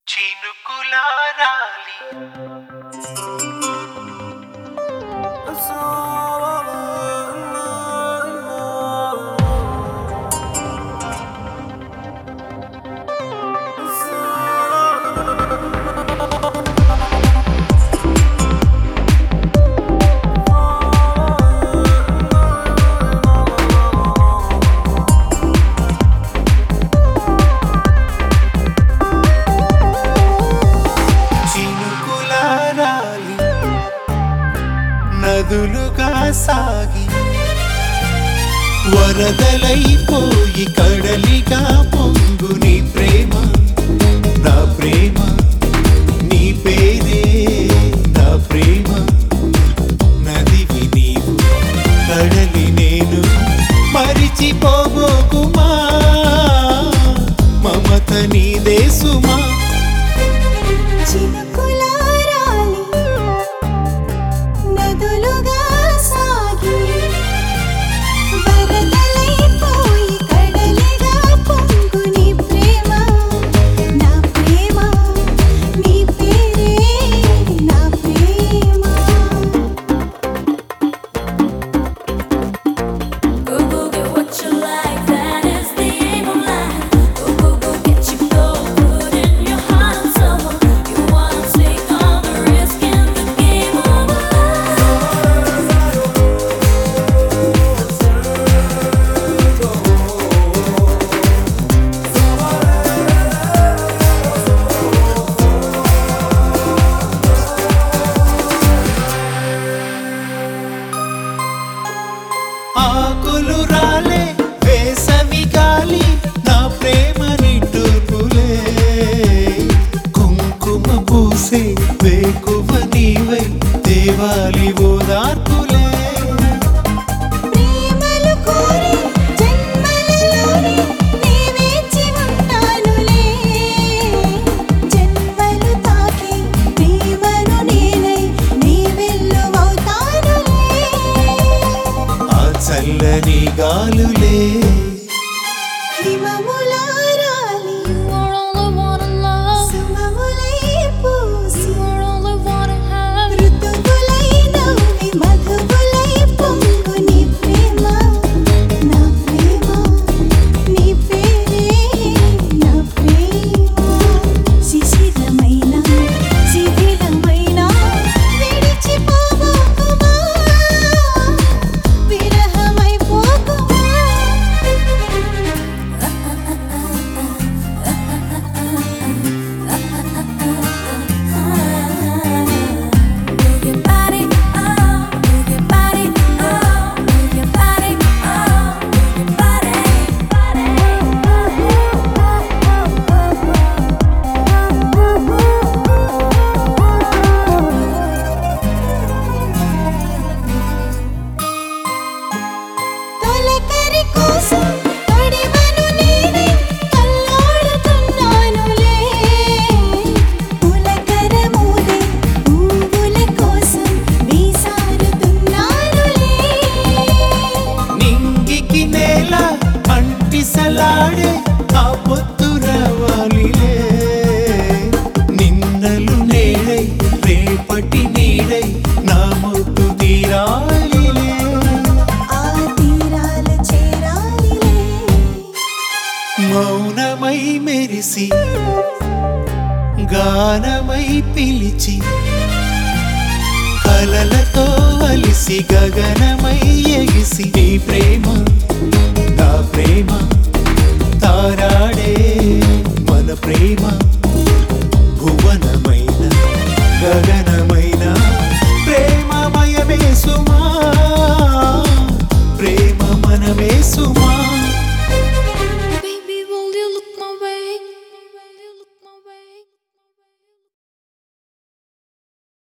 చినుకులారాలి నదులుగా సాగి వరదలైపోయి కడలిగా పొంగు నీ ప్రేమ నా ప్రేమ నీ పేరే నా ప్రేమ నదివి నీవు కడలి నేను మరిచిపోబోకుమా మమత నీదే సుమా ఆకులు రాలే వేసవి గాలి నా ప్రేమ నిట్టూర్పులే కుంకుమ పూసే వేకువ నీవై దేవాలి ఓదార్పులే చల్లని గాలులే సలాడే ఆ పొద్దున వాలిలే నిన్నలు నేడై రేపటి నీడై నా ముద్దు తీరాలిలే ఆ తీరాల చేరాలిలే మౌనమై మెరిసి గానమై పిలిచి కలలతో అలిసి గగనమై ఎగిసి నీ ప్రేమ నా ప్రేమ తారాడే మన ప్రేమ భువనమైన గగన